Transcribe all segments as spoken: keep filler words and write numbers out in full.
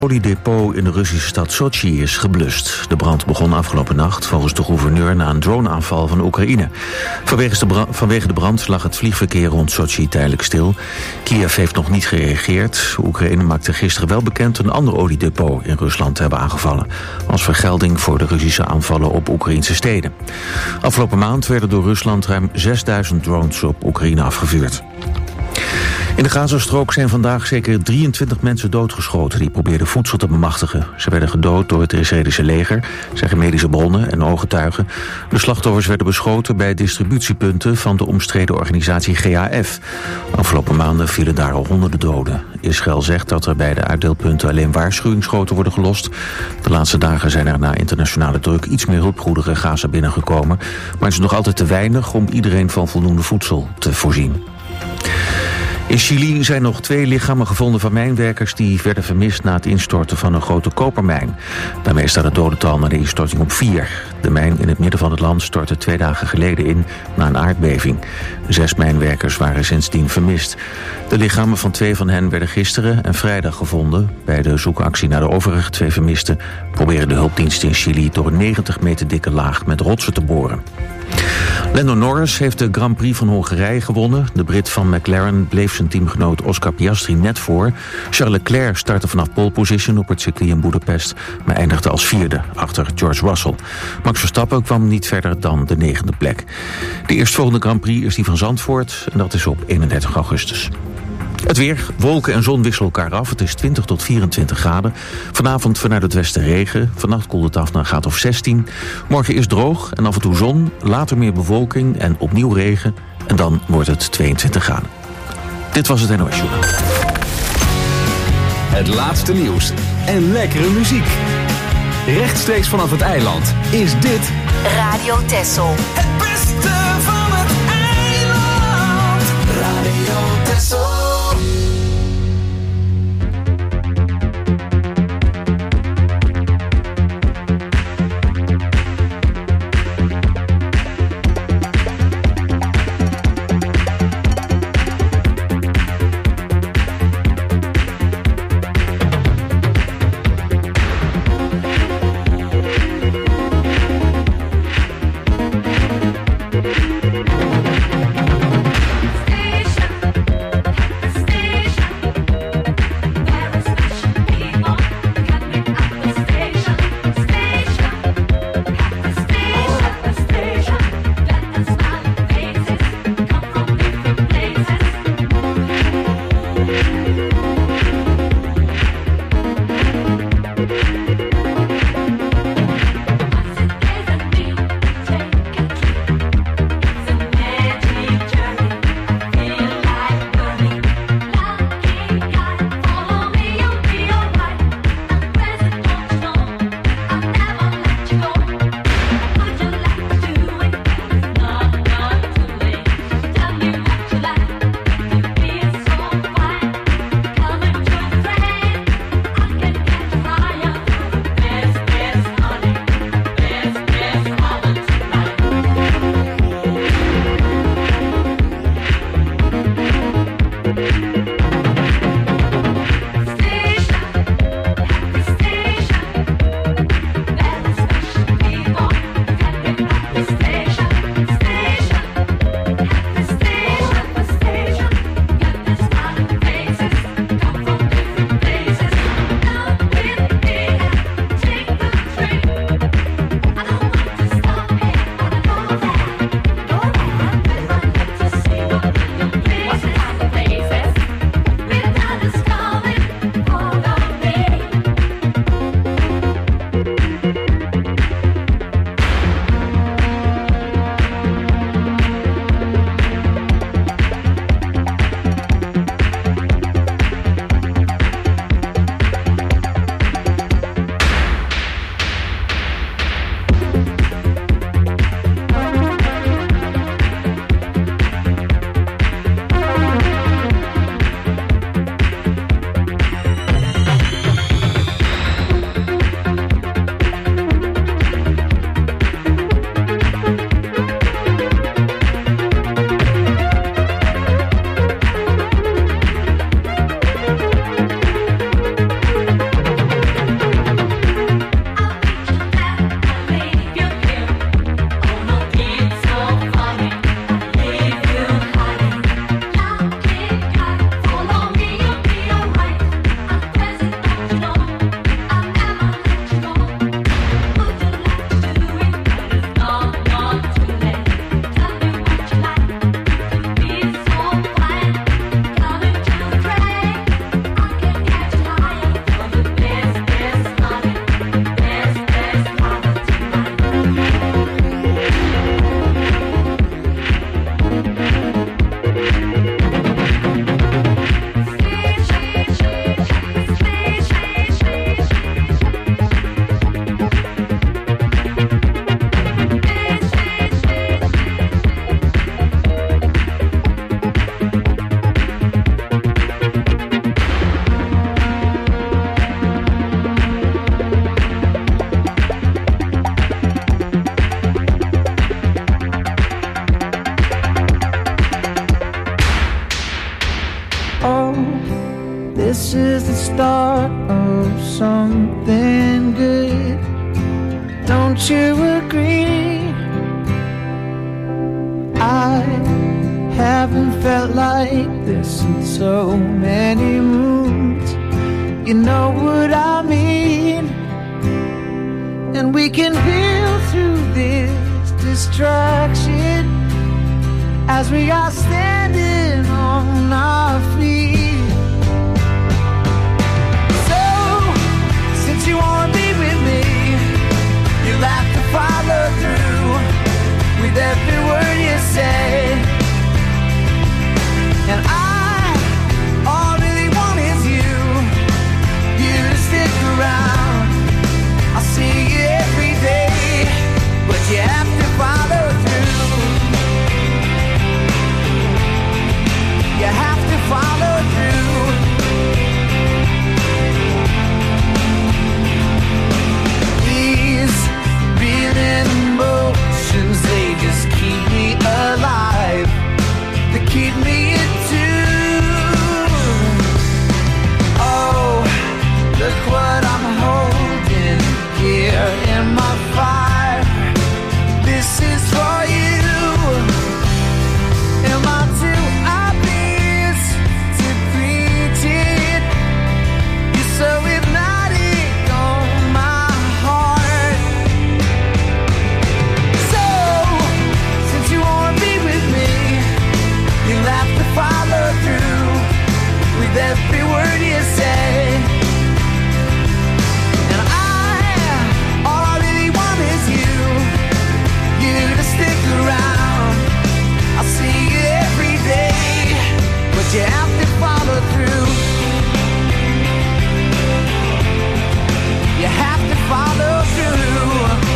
oliedepot in de Russische stad Sochi is geblust. De brand begon afgelopen nacht, volgens de gouverneur, na een droneaanval van Oekraïne. Vanwege de, brand, vanwege de brand lag het vliegverkeer rond Sochi tijdelijk stil. Kiev heeft nog niet gereageerd. Oekraïne maakte gisteren wel bekend een ander oliedepot in Rusland te hebben aangevallen, als vergelding voor de Russische aanvallen op Oekraïnse steden. Afgelopen maand werden door Rusland ruim zesduizend drones op Oekraïne afgevuurd. In de Gazastrook zijn vandaag zeker drieëntwintig mensen doodgeschoten die probeerden voedsel te bemachtigen. Ze werden gedood door het Israëlische leger, zeggen medische bronnen en ooggetuigen. De slachtoffers werden beschoten bij distributiepunten van de omstreden organisatie G A F. Afgelopen maanden vielen daar al honderden doden. Israël zegt dat er bij de uitdeelpunten alleen waarschuwingsschoten worden gelost. De laatste dagen zijn er na internationale druk iets meer hulpgoederen Gaza binnengekomen, maar het is nog altijd te weinig om iedereen van voldoende voedsel te voorzien. In Chili zijn nog twee lichamen gevonden van mijnwerkers die werden vermist na het instorten van een grote kopermijn. Daarmee staat het dodental na de instorting op vier. De mijn in het midden van het land stortte twee dagen geleden in na een aardbeving. Zes mijnwerkers waren sindsdien vermist. De lichamen van twee van hen werden gisteren en vrijdag gevonden. Bij de zoekactie naar de overige twee vermisten proberen de hulpdiensten in Chili door een negentig meter dikke laag met rotsen te boren. Lando Norris heeft de Grand Prix van Hongarije gewonnen. De Brit van McLaren bleef zijn teamgenoot Oscar Piastri net voor. Charles Leclerc startte vanaf pole position op het circuit in Boedapest, maar eindigde als vierde achter George Russell. Max Verstappen kwam niet verder dan de negende plek. De eerstvolgende Grand Prix is die van Zandvoort en dat is op eenendertig augustus. Het weer, wolken en zon wisselen elkaar af. Het is twintig tot vierentwintig graden. Vanavond vanuit het westen regen. Vannacht koelt het af naar een graad of zestien. Morgen is droog en af en toe zon. Later meer bewolking en opnieuw regen. En dan wordt het tweeëntwintig graden. Dit was het N O S Journaal. Het laatste nieuws en lekkere muziek. Rechtstreeks vanaf het eiland is dit Radio Texel. Het beste van het eiland. Radio Texel. Station. something good. Don't you agree? I haven't felt like this in so many moons. You know what I mean? And we can heal through this distraction as we are standing on our feet. So, since you wanna be with me, you'll have to follow through with every word you say. And I, all I really want is you, you to stick around. I'll see you every day, but you have to follow through. You have to follow through. These reeling emotions, they just keep me alive. They keep me in tune. Oh, look what I'm holding here in my fire. This is for you. Am I too obvious to preach it? You're so hypnotic on my heart. So, since you wanna be with me, you'll have to follow through with every word you say. And I, all I really want is you, you to stick around. I'll see you every day, but you have to follow through. You have to follow through.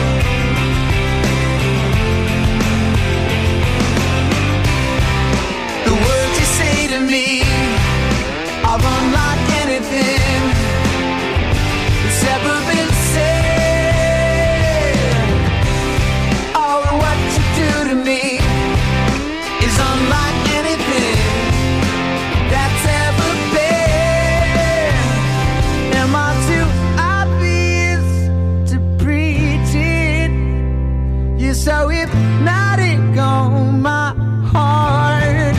The words you say to me are unlike anything that's ever been said. Oh, what you do to me is unlike anything that's ever been. Am I too obvious to preach it? You're so hypnotic on my heart.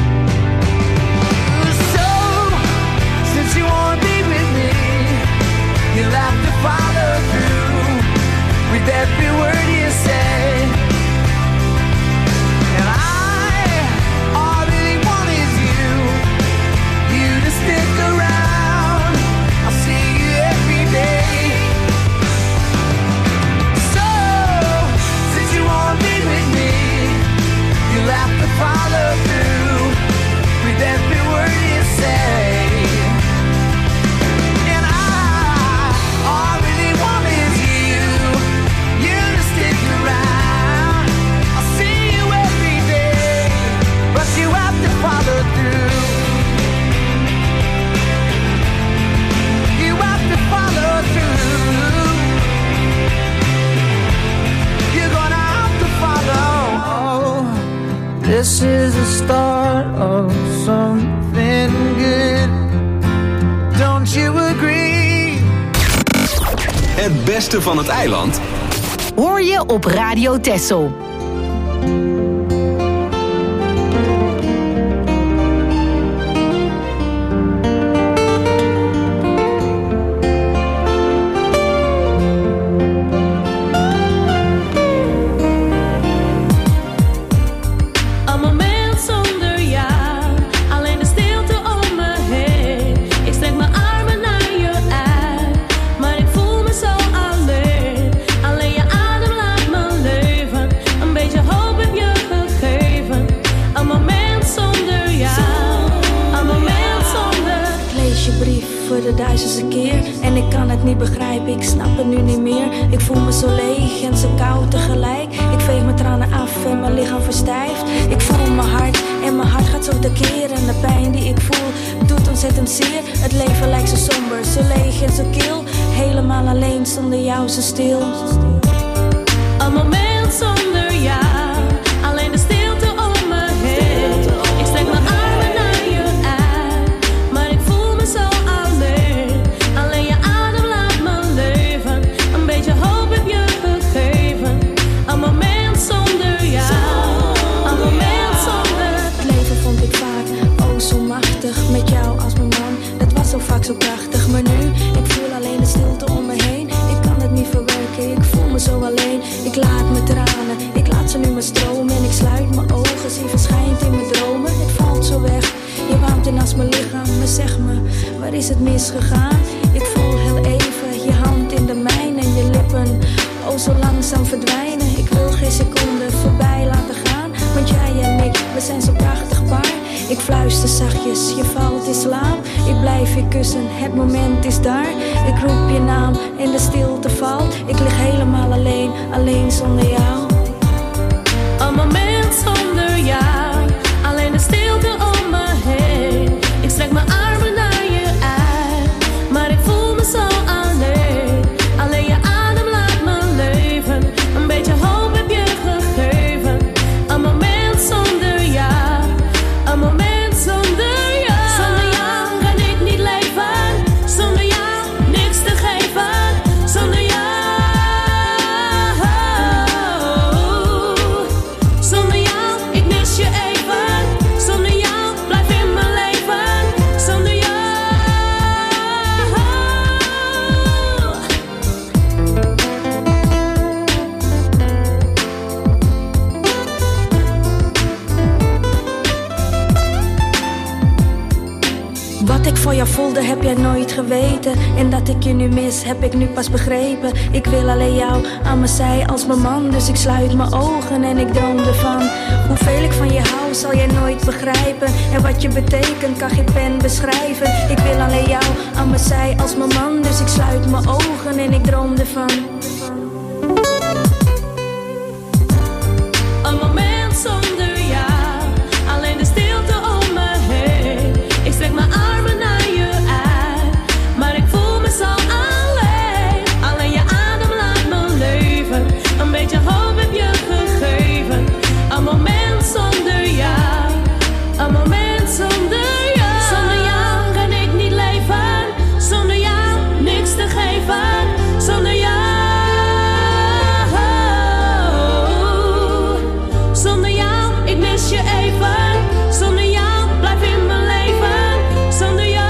So, since you wanna be with me, you'll have to follow through with every word you say. And I, all I really want is you, you to stick around. I'll see you every day. So, since you wanna be with me, you'll have to follow through with every word you say. And I, all I really want is you, you to stick around. I'll see you every day, but you have to follow through. You have to follow through. You're gonna have to follow. This is the start of something good. Don't you agree? Het beste van het eiland. Hoor je op Radio Texel. Een moment zonder jou, alleen de stilte om me heen. Ik strek mijn armen naar je uit, maar ik voel me zo alleen. Alleen je adem laat me leven, een beetje hoop heb je gegeven. Een moment zonder jou, een moment zonder. Ik lees je brief voor de duizendste keer en ik kan het niet begrijpen, ik snap het nu niet meer. Ik voel me zo leeg en zo koud tegelijk. Ik veeg mijn tranen af en mijn lichaam verstijft. Ik voel mijn hart en mijn hart gaat zo tekeer. En de pijn die ik voel doet ontzettend zeer. Het leven lijkt zo somber, zo leeg en zo kil. Helemaal alleen, zonder jou zo stil. Een moment zonder jou, alleen de stilte om me heen. Ik strek mijn armen naar je uit, maar ik voel me zo alleen. Alleen je adem laat me is het misgegaan? Ik voel heel even je hand in de mijne en je lippen oh zo langzaam verdwijnen. Ik wil geen seconde voorbij laten gaan, want jij en ik, we zijn zo prachtig paar. Ik fluister zachtjes, je valt in slaap. Ik blijf je kussen, het moment is daar. Ik roep je naam en de stilte valt. Ik lig helemaal alleen, alleen zonder jou. Een moment zonder jou, alleen de stilte om me heen. Ik strek mijn armen naar je uit, maar ik voel me zo alleen. Alleen je adem laat me leven, een beetje hoop heb je gegeven. Een moment zonder jou, een moment zonder jou. Zonder jou kan ik niet leven, zonder jou niks te geven. Zonder jou, zonder jou, ik mis je even. Zonder jou blijf in mijn leven, zonder jou. Wat ik voor jou voelde heb jij nooit geweten. En dat ik je nu mis heb ik nu pas begrepen. Ik wil alleen jou aan mijn zij als mijn man. Dus ik sluit mijn ogen en ik droom ervan. Hoeveel ik van je hou zal jij nooit begrijpen. En wat je betekent kan geen pen beschrijven. Ik wil alleen jou aan mijn zij als mijn man. Dus ik sluit mijn ogen en ik droom ervan. Een moment zonder jou, alleen de stilte om me heen. Ik strek mijn armen naar je uit, maar ik voel me zo alleen. Alleen je adem laat me leven, een beetje hoop heb je gegeven. Een moment zonder jou, een moment zonder jou. Zonder jou kan ik niet leven, zonder jou niks te geven. Zonder jou, zonder jou, ik mis je even. Zonder jou blijf in mijn leven, zonder jou.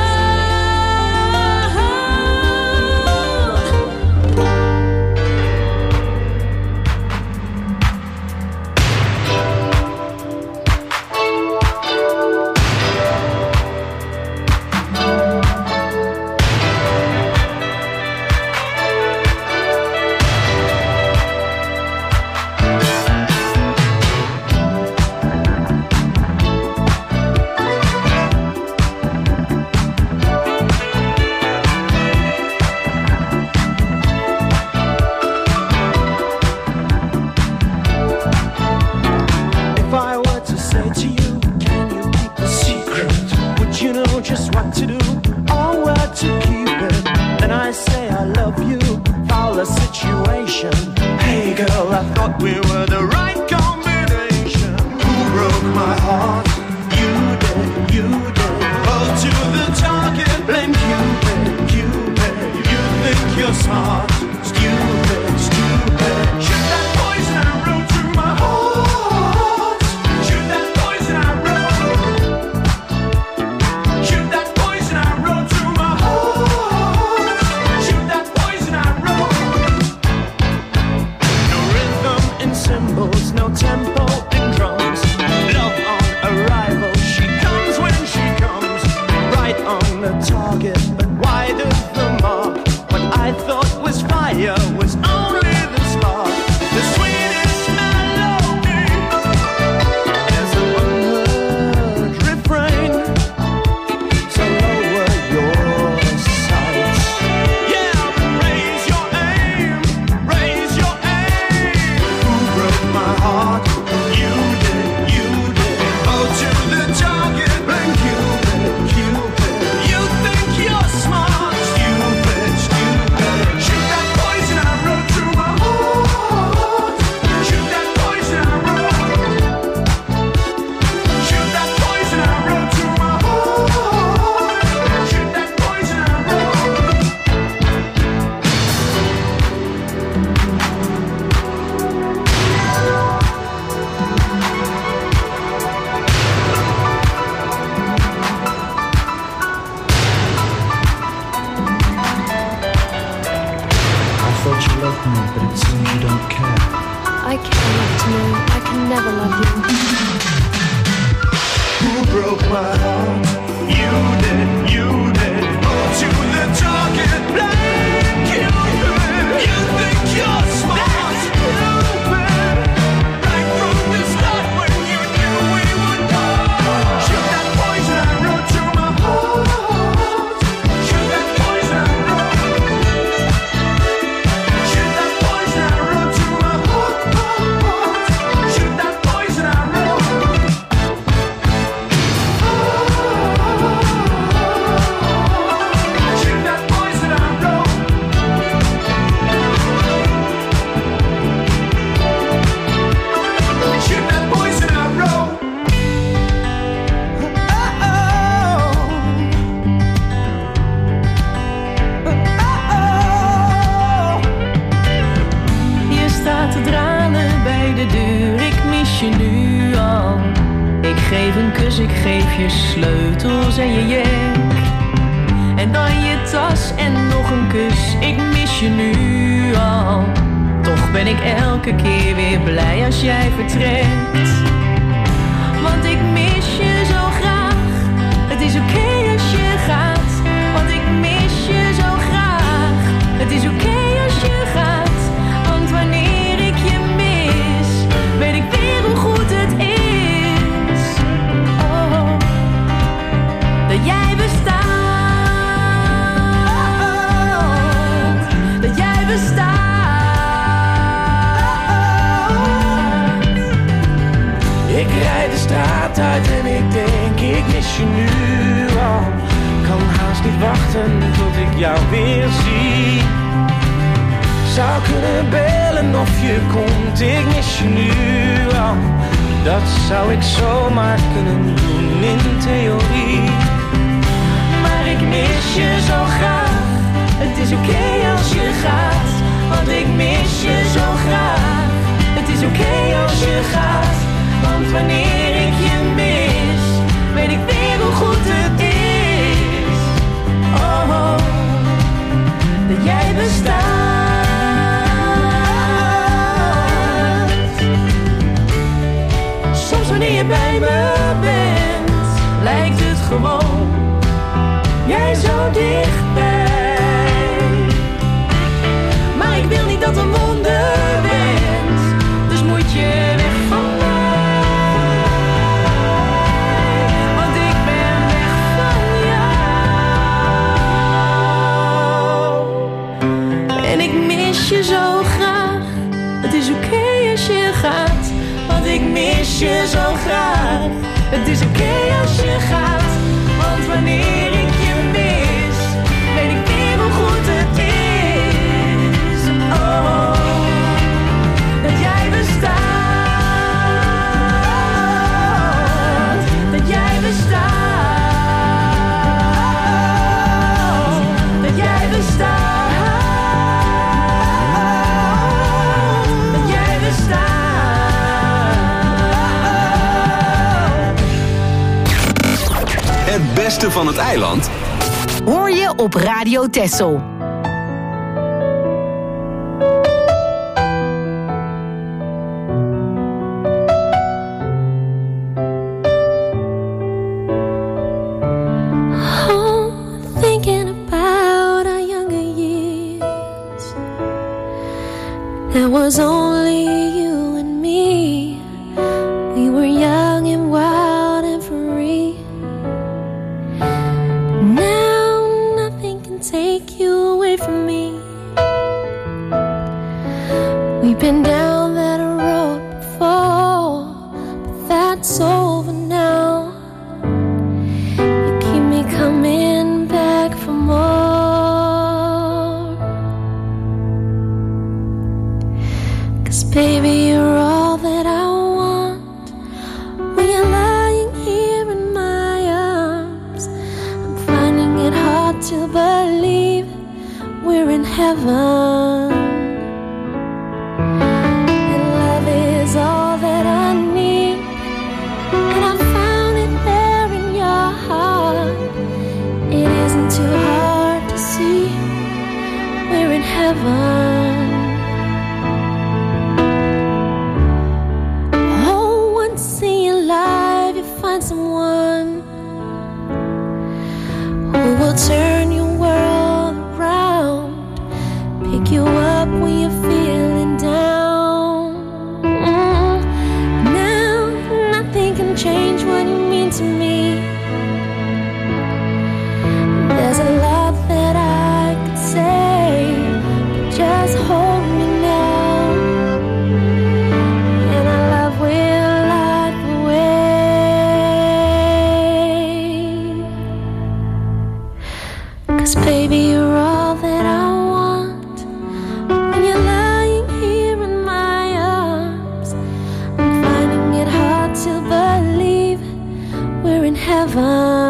If I were to say to you, can you keep a secret? Would you know just what to do or where to keep it? Then I say I love you, foul a situation. Hey girl, I thought we were the right combination. Who broke my heart? You did, you did. Hold to the target, blame Cupid, Cupid. You think you're smart, stupid, stupid. Shoot that poison arrow through my heart. Shoot that poison arrow. Shoot that poison arrow through my heart. Shoot that poison arrow. No rhythm in cymbals, no tempo in drums. Love on arrival, she comes when she comes. Right on the target, but wide of the mark. What I thought was fire was only the spark. The sweetest melody. There's a one-word refrain. So lower your sights. Yeah, raise your aim, raise your aim. Who broke my heart? You did, you did. Oh, to the target, blame Cupid, Cupid. You think you're smart, stupid, stupid. Shoot that poison arrow through my heart. Shoot that poison arrow. Shoot that poison arrow through my heart. Shoot that poison arrow. I thought you loved me, but it seems you don't care. I care enough to know I can never love you. Who broke my heart? You did, you did. Oh, to the target. Blame Cupid. You think you're smart. Stupid. Right from the start when you knew we would part. Shoot that poison arrow to my heart. Shoot that poison arrow. Shoot that poison arrow to my heart. Shoot that poison arrow. Shoot that poison arrow. Shoot that poison arrow. Je staat te dralen bij de deur, ik mis je nu al. Ik geef een kus, ik geef je sleutels en je jek. En dan je tas en nog een kus, ik mis je nu al. Toch ben ik elke keer weer blij als jij vertrekt. Want ik mis je zo graag, het is oké als je gaat. Want ik mis je zo graag, het is oké als je gaat. Want wanneer ik je mis, weet ik weer hoe goed het is. Oh, dat jij bestaat. Dat jij bestaat. Ik rijd de straat uit en ik denk, ik mis je nu al. Kan haast niet wachten tot ik jou weer zie. Zou kunnen bellen of je komt, ik mis je nu al. Dat zou ik zomaar kunnen doen in theorie. Maar ik mis je zo graag, het is oké als je gaat. Want ik mis je zo graag, het is oké als je gaat. Want wanneer ik je mis, weet ik weer hoe goed het is. Oh, oh, dat jij bestaat. Soms wanneer je bij me bent, lijkt het gewoon jij zo dichtbij. Maar ik wil niet dat een wonder bent, dus moet je weg van mij. Want ik ben weg van jou. En ik mis je zo graag, het is oké als je gaat. Want ik mis je zo graag, het is oké als je gaat. Want wanneer ik je mis, weet ik weer hoe goed het is. Oh, dat jij bestaat. Dat jij bestaat. Dat jij bestaat. Dat jij bestaat. Het beste van het eiland Hoor je op Radio Texel. Oh, thinking about our younger years. There was only you and me. We were young and wild and free. Now nothing can take you away from me. We've been down that road before, but that's over now. You keep me coming back for more. 'Cause baby, you're all that I want. When you're lying here in my arms, I'm finding it hard to believe we're in heaven. And love is all that I need, and I found it there in your heart. It isn't too hard to see we're in heaven. Oh, once in your life you find someone who will turn your world just hold me now, and our love will light the way. 'Cause baby, you're all that I want. When you're lying here in my arms, I'm finding it hard to believe we're in heaven.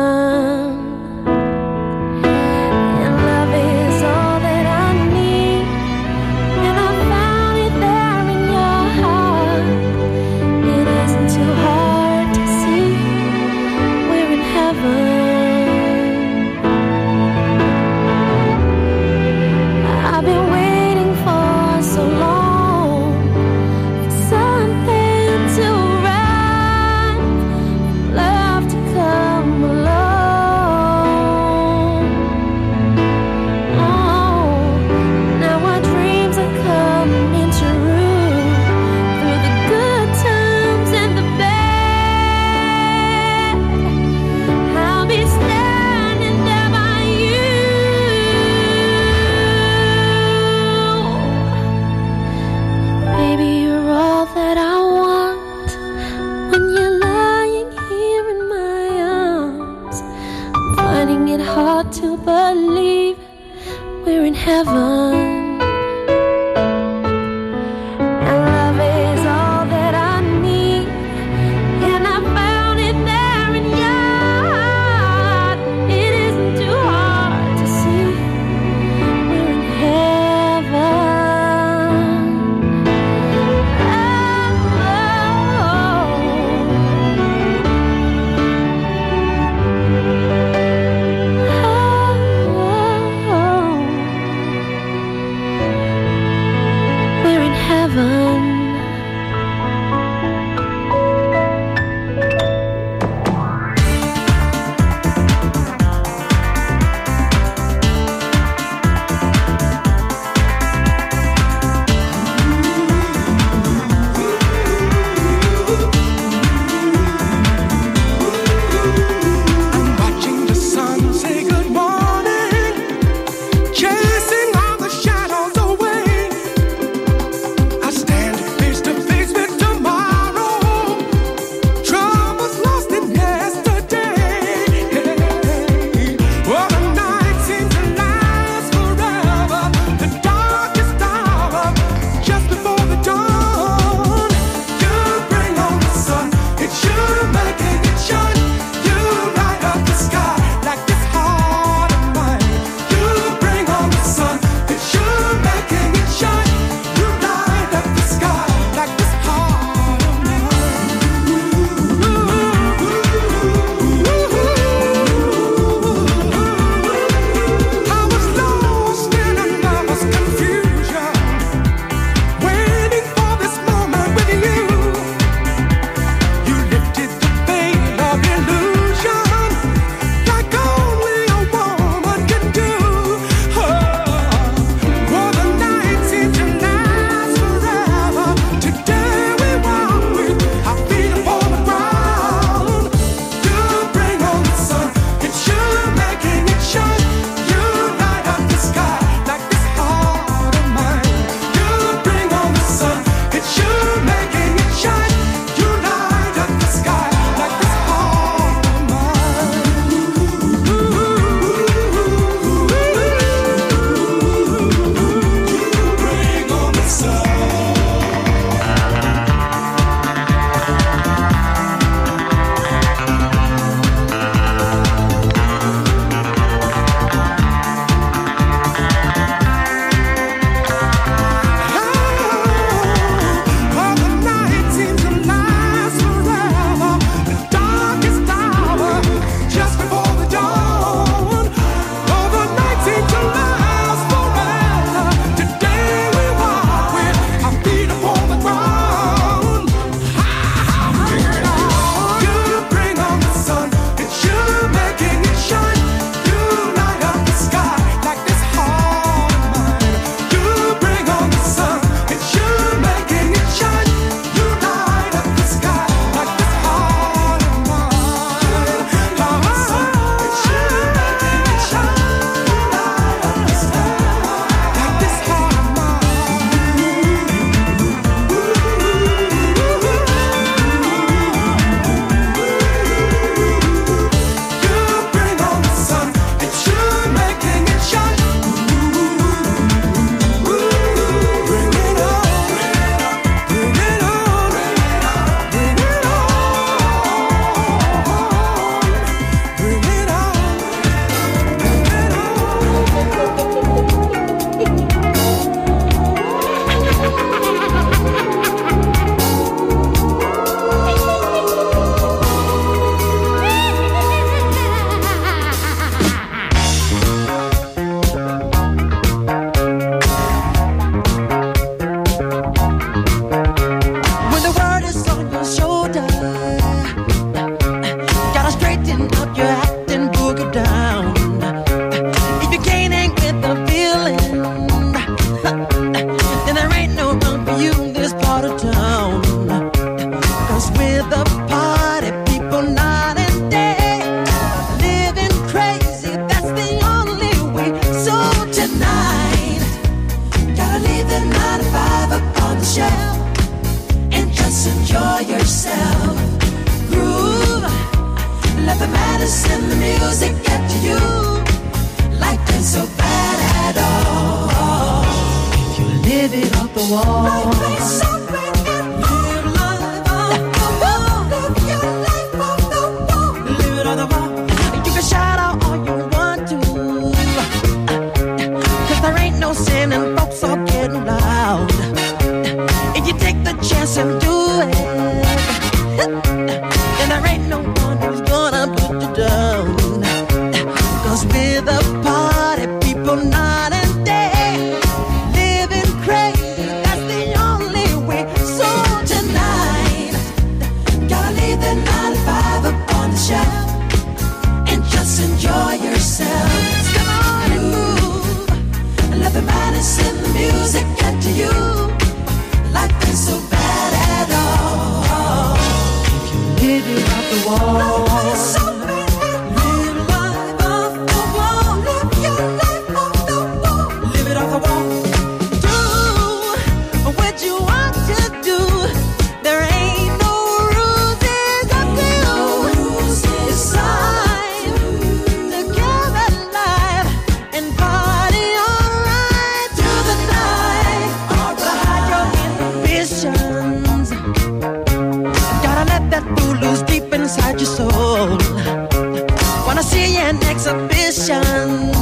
Chasing all the shadows away, I stand the shelf and just enjoy yourself. Groove, let the medicine, the music get to you. Life ain't so bad at all if you live it off the wall. Life ain't so bad at all. Live life off the wall. Live your life off the wall. Live it off the wall. You can shout out all you want to, 'cause there ain't no sin and folks are getting loud. If you take the chance and do it, then there ain't no one who's gonna put you down. 'Cause we're the party people night and day, living crazy, that's the only way. So tonight, gotta leave the nine to five up on the shelf and just enjoy yourself. Come on and move, and let the madness in the music get to you. Life ain't so bad at all if you live it off the wall. Life ain't so bad at all. Live life off the wall. Live your life off the wall. Live it off the wall. Do what you want to do. There ain't no rules, it's up to you. It's time to get alive and party alright through the night. Hide your inhibitions. Gotta let that fool loose deep inside your soul. Wanna see an exhibition?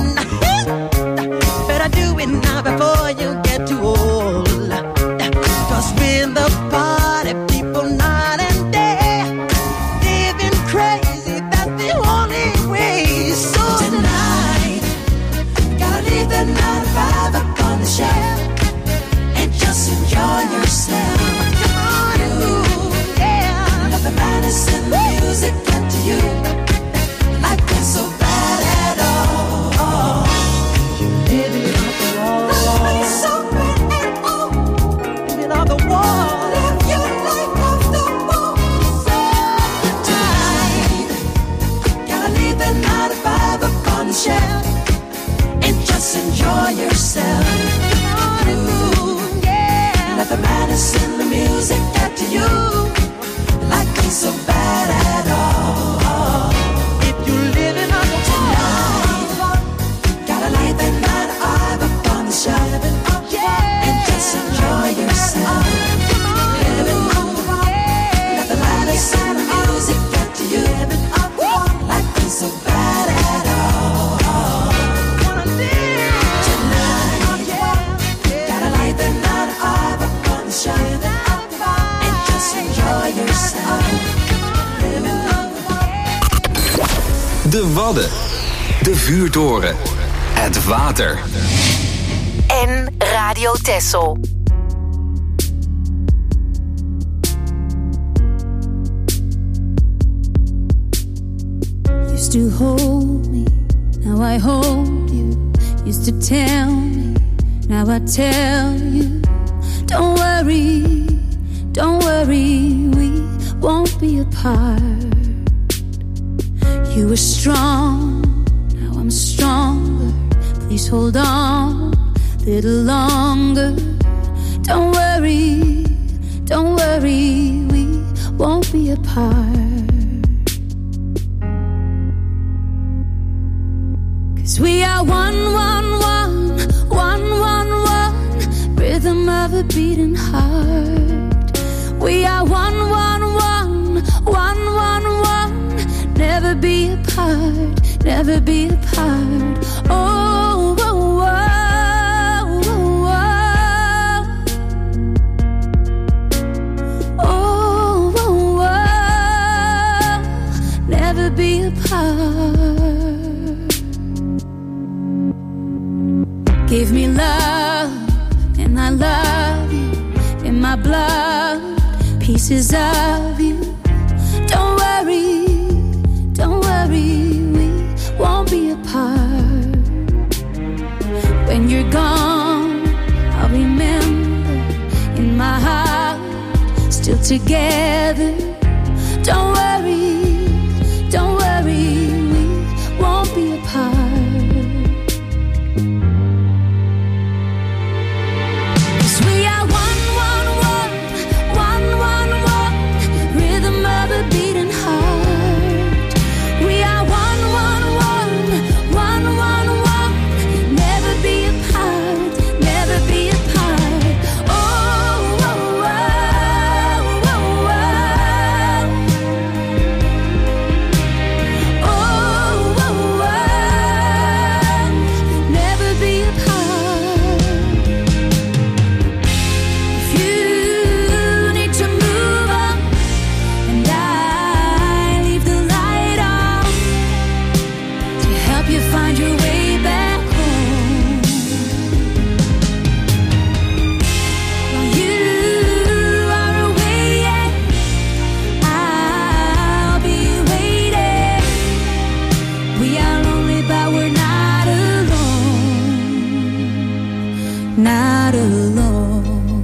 Better do it now before you get too old. 'Cause we're the party people night and day, living crazy, that's the only way. So tonight, gotta leave the nine to five up on the shelf and just enjoy yourself. Come on and move, yeah. Let the madness and the music get to you. Life ain't so bad at all. You live it off the wall. Life ain't so bad at all. Live it off the wall. Live your life off the wall. So tonight, gotta leave the nine to five up on the shelf and just enjoy yourself. Come on and move, yeah. Let the madness in the music get to you. Life ain't so bad at all if you live it on the tonight. Gotta lay the nine to five up on the shelf and just enjoy yourself. Live it on the wall. Let the madness in the music get to you. Life ain't so bad at all tonight. Gotta lay the nine to five up on the shelf and just enjoy yourself. Live it on the wall. De Wadden. De Vuurtoren. Het water. En Radio Texel. Used to hold me, now I hold you. Used to tell me, now I tell you. Don't worry, don't worry, we won't be apart. You were strong, now I'm stronger. Please hold on a little longer. Don't worry, don't worry, we won't be apart. 'Cause we are one, one, one, one, one, one, rhythm of a beating heart. We are one, one, one, one, one, one, never be apart, never be apart. Oh, oh, oh, oh, oh, oh, oh, oh, never be apart. Give me love, and I love you in my blood, pieces of you. Don't worry, don't worry, we won't be apart. When you're gone, I'll remember in my heart, still together. Don't worry, don't worry, we won't be apart. 'Cause we are one, one, not alone.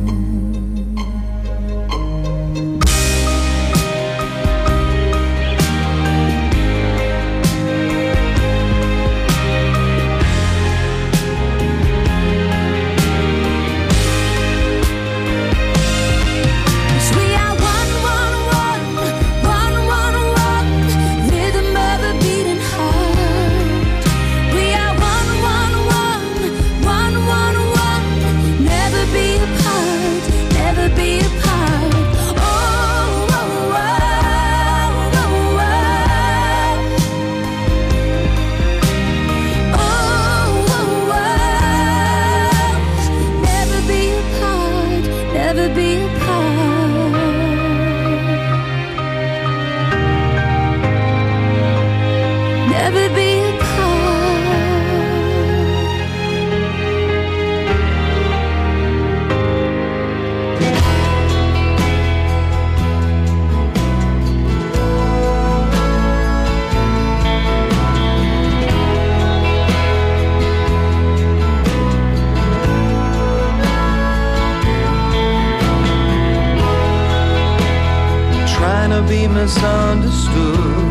Be misunderstood,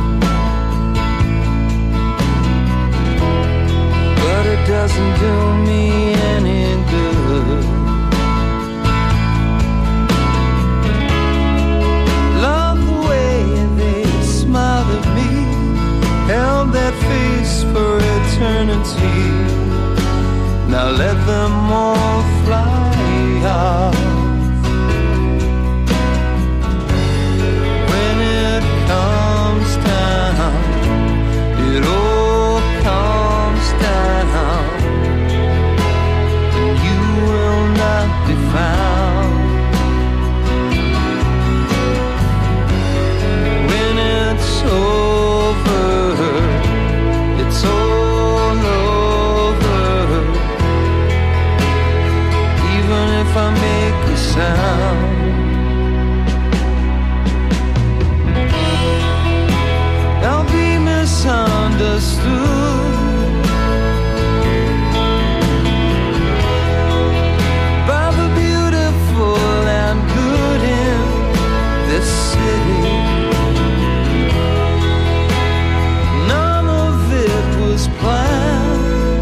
but it doesn't do me any good. Love the way they smiled at me, held that face for eternity. Now let them all fly off. Comes down, it all comes down, and you will not be found. When it's over, it's all over, even if I make a sound. Misunderstood by the beautiful and good in this city. None of it was planned.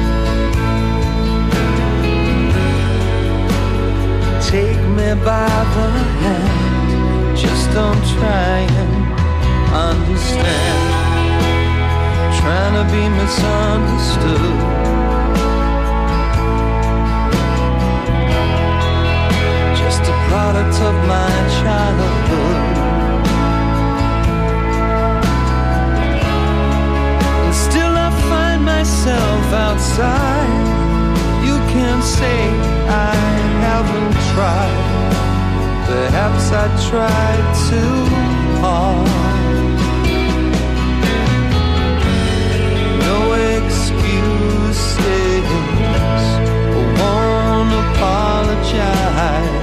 Take me by the hand, just don't try and understand. Trying to be misunderstood. Just a product of my childhood. And still I find myself outside. You can say I haven't tried. Perhaps I tried too hard. I won't apologize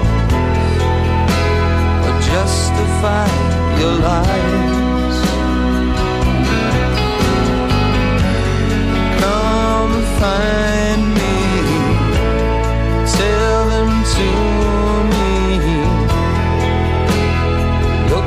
or justify your lies. Come find me, tell them to me. Look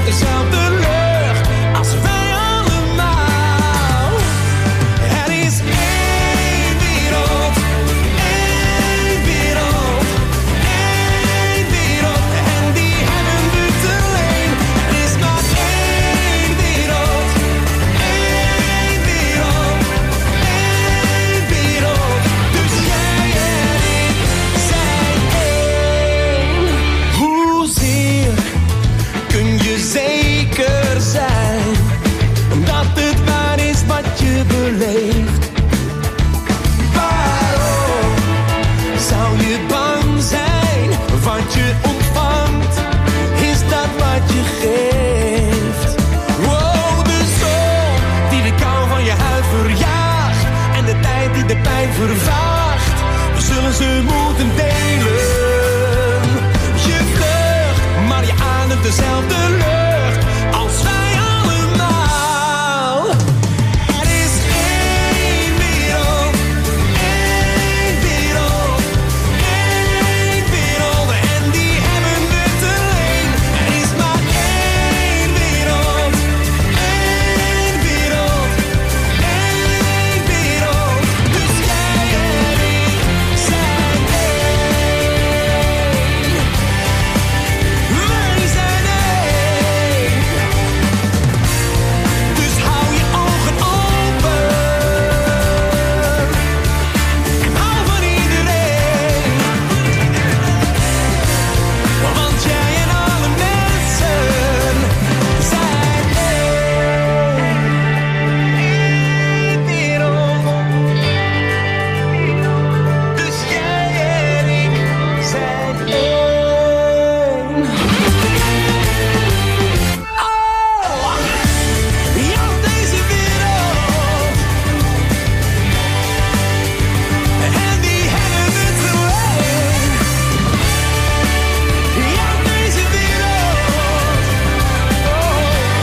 dezelfde lucht als wij allemaal. Er is één wereld, één wereld, één wereld. En die hebben we te leen. Er is maar één wereld, één wereld, één wereld. Dus jij en ik zijn één. Hoezeer kun je zeker zijn dat het waar is wat je beleeft? Waarom zou je bang zijn? Wat je ontvangt, is dat wat je geeft. Wow, de zon die de kou van je huid verjaagt en de tijd die de pijn vervaagt, we zullen ze moeten delen. Je vlucht, maar je ademt dezelfde lucht als wij allemaal. Er is één wereld, één wereld, één wereld. En die hebben we te leen. Er is maar één wereld, één wereld, één wereld. Dus jij en ik zijn één. Wij zijn één. Dus hou je ogen open en hou van iedereen. Want jij en alle mensen zijn één. Eén wereld. Dus jij en ik zijn één. Oh, ja, deze wereld. En die hebben we te leen. Ja, deze wereld. Oh,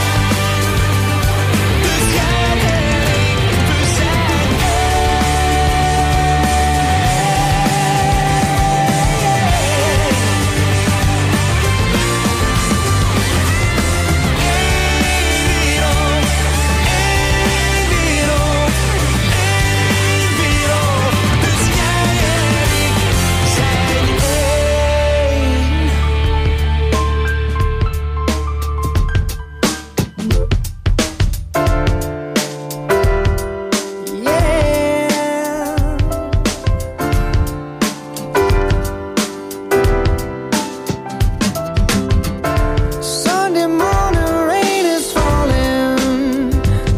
dus jij en ik, we zijn Sunday morning rain is falling.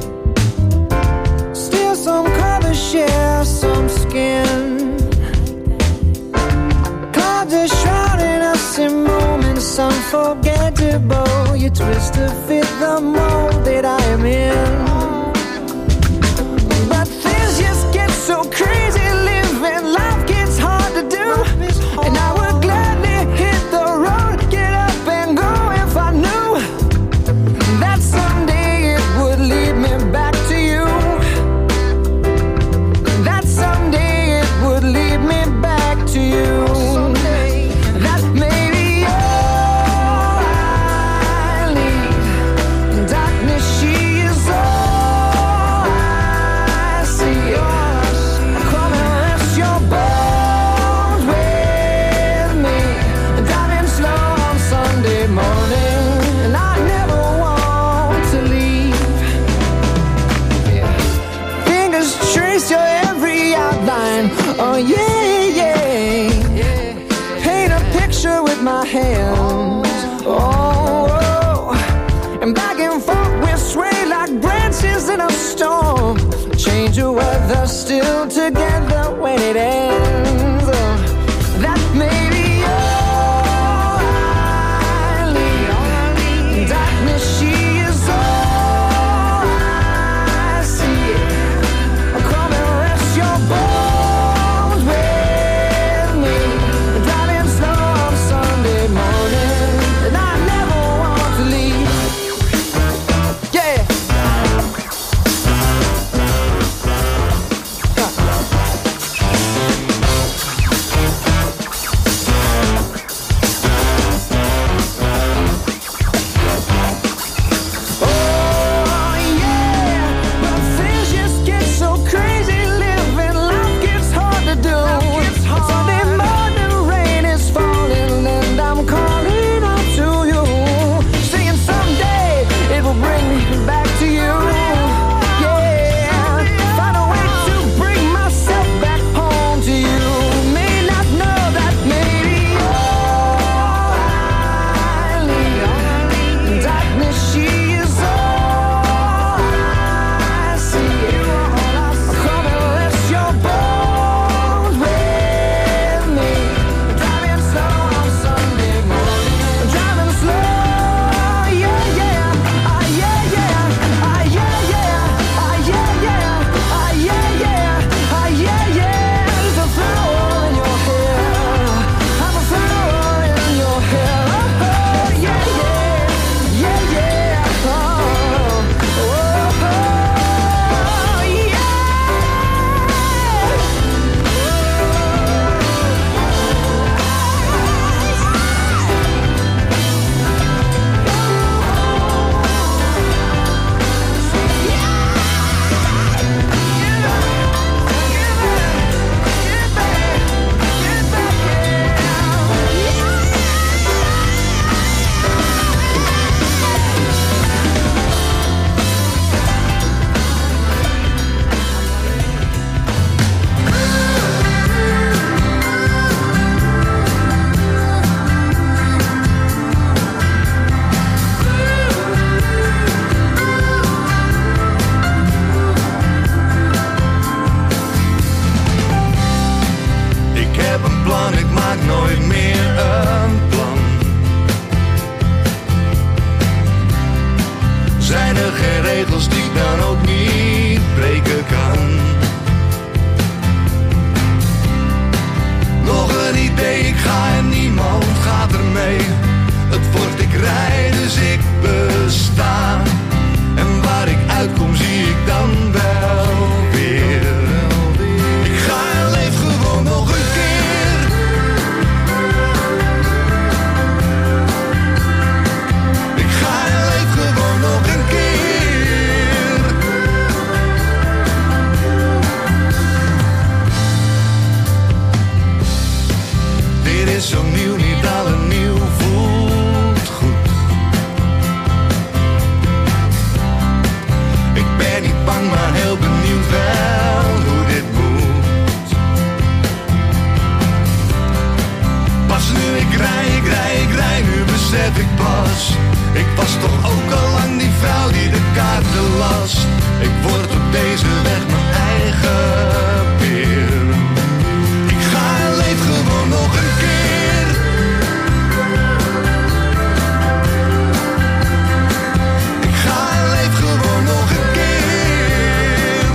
Still some colors share some skin. Clouds are shrouding us in moments unforgettable. You twist to fit the mold that I am in. But things just get so crazy living. Life gets hard to do. And I would gladly hit the road, get up and go if I knew that someday it would lead me back to you. That someday it would lead me back to you. That maybe all I need. Darkness, she is all I see. Come and rest your bones with me. Driving slow on Sunday morning, and I never want to leave. Fingers trace your every outline. Oh yeah, yeah. Paint a picture with my hands. Oh, oh. And back and forth we sway like branches in a storm. Change the weather, still together when it ends. Oh, that may be all I need. Darkness, she is all I see. Come and rest your bones with me. Driving slow on Sunday morning, and I never want to leave. Yeah. geen regels die ik dan ook niet breken kan. Nog een idee, ik ga en niemand gaat ermee. Het wordt ik rij, dus ik besta. En waar ik uitkom zie ik dan wel weer. Ik ga en leef gewoon nog een keer. Ik ga en leef gewoon nog een keer. Dit is zo nieuw, niet alle nieuw voelt goed. Ik ben niet bang, maar heel benieuwd wel hoe dit moet. Pas nu ik rij, ik rij, ik rij, nu besef ik pas. Ik was toch ook al lang die vrouw die de kaarten las. Ik word op deze weg mijn eigen peer. Ik ga en leef gewoon nog een keer. Ik ga en leef gewoon nog een keer.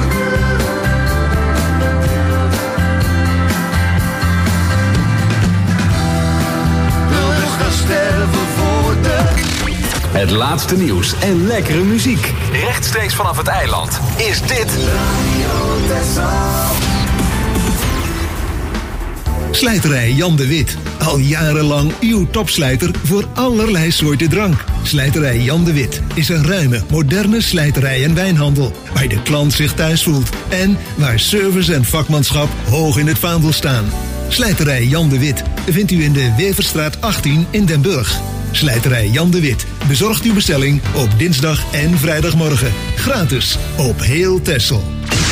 Wil dus gaan sterven voor de... Het laatste nieuws en lekkere muziek. Rechtstreeks vanaf het eiland is dit... Radio Texel. Slijterij Jan de Wit. Al jarenlang uw topslijter voor allerlei soorten drank. Slijterij Jan de Wit is een ruime, moderne slijterij en wijnhandel. Waar de klant zich thuis voelt. En waar service en vakmanschap hoog in het vaandel staan. Slijterij Jan de Wit vindt u in de Weverstraat achttien in Den Burg. Slijterij Jan de Wit bezorgt uw bestelling op dinsdag en vrijdagmorgen. Gratis op heel Texel.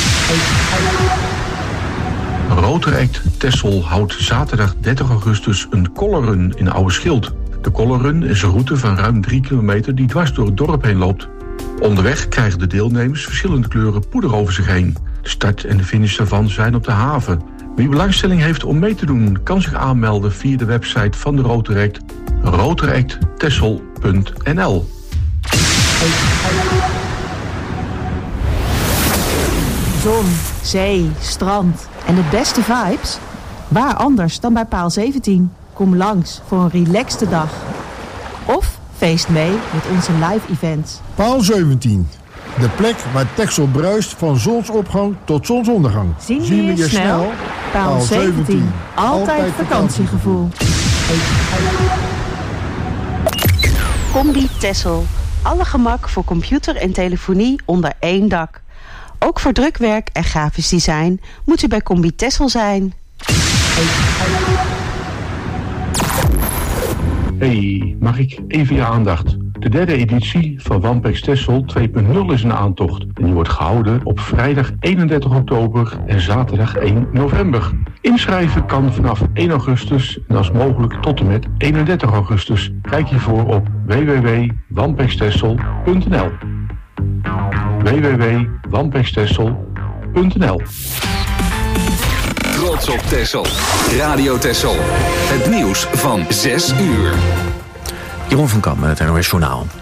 Rotaract Texel houdt zaterdag dertig augustus een colorrun in Oude Schild. De colorrun is een route van ruim drie kilometer die dwars door het dorp heen loopt. Onderweg krijgen de deelnemers verschillende kleuren poeder over zich heen. De start en de finish daarvan zijn op de haven. Wie belangstelling heeft om mee te doen, kan zich aanmelden via de website van de Rotaract, rotaract texel punt n l. Zon, zee, strand en de beste vibes? Waar anders dan bij Paal zeventien? Kom langs voor een relaxte dag. Of feest mee met onze live events. Paal zeventien. De plek waar Texel bruist van zonsopgang tot zonsondergang. Zien we je snel? Paal zeventien. Altijd vakantiegevoel. Combi Texel. Alle gemak voor computer en telefonie onder één dak. Ook voor drukwerk en grafisch design moet u bij Combi Texel zijn. Hey, mag ik even je aandacht? De derde editie van Wampex Texel twee punt nul is een aantocht. En die wordt gehouden op vrijdag eenendertig oktober en zaterdag één november. Inschrijven kan vanaf één augustus en als mogelijk tot en met eenendertig augustus. Kijk hiervoor op w w w punt wampex texel punt n l. w w w punt wampex texel punt n l. Trots op Texel. Radio Texel. Het nieuws van zes uur. Jeroen van Kamp met het N O S Journaal.